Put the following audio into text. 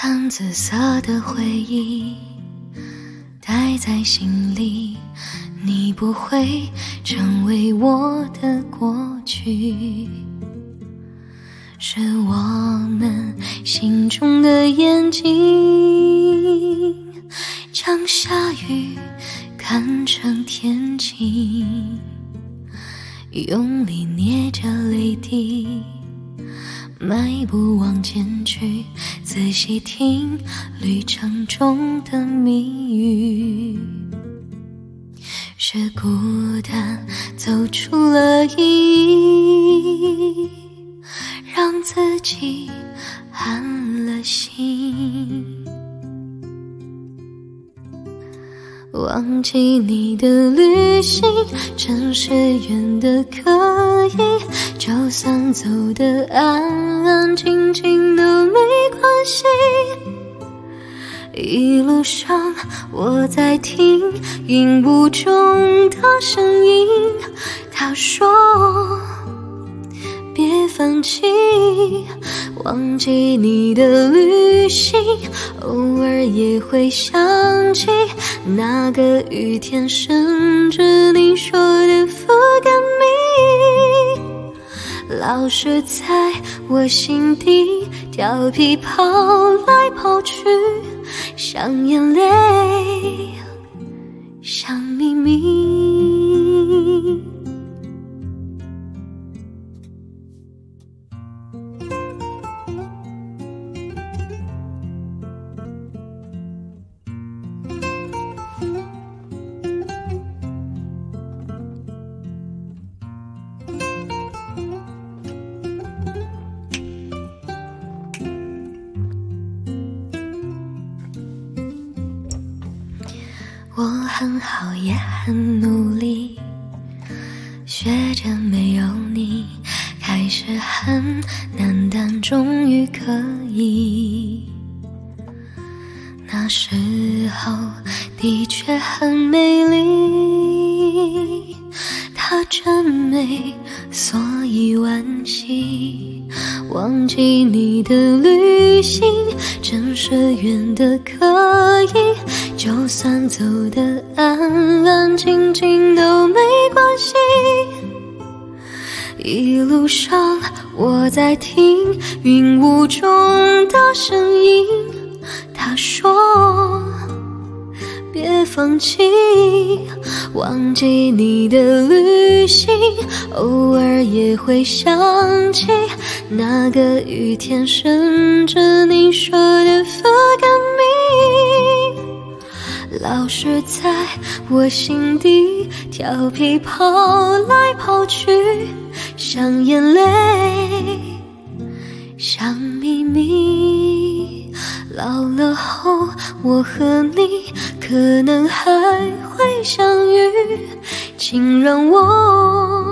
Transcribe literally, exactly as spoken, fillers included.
将紫色的回忆带在心里，你不会成为我的过去，是我们心中的眼睛，将下雨看成天晴，用力捏着泪滴，迈步往前去，仔细听旅程中的谜语，是孤单走出了意义，让自己安了心。忘记你的旅行，城市远的可以，就算走得安安静静都没关系。一路上我在听云雾中的声音，他说别放弃，忘记你的旅行，偶尔也会想起那个雨天，甚至你说的不敢迷，老是在我心底调皮跑来跑去，像眼泪，像秘密。我很好也很努力，学着没有你，开始很难，但终于可以。那时候的确很美丽，它真美，所以惋惜。忘记你的旅行，城市远的可以，就算走得安安静静都没关系。一路上我在听云雾中的声音，他说别放弃，忘记你的旅行，偶尔也会想起那个雨天，甚至你说的不敢迷，老是在我心底调皮跑来跑去，像眼泪，像秘密。老了后我和你可能还会相遇，请让我